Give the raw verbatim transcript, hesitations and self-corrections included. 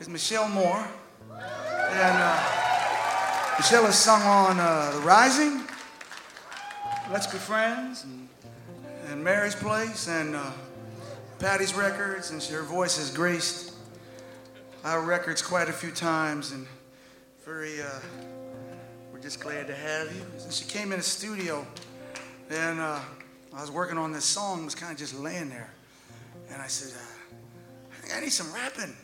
is Michelle Moore. And uh, Michelle has sung on uh, The Rising, Let's Be Friends, and, and Mary's Place, and uh, Patty's Records, and she, her voice has graced our records quite a few times, and very, uh, we're just glad to have you. And she came in the studio, and uh, I was working on this song, was kind of just laying there, and I said, uh, I think I need some rapping.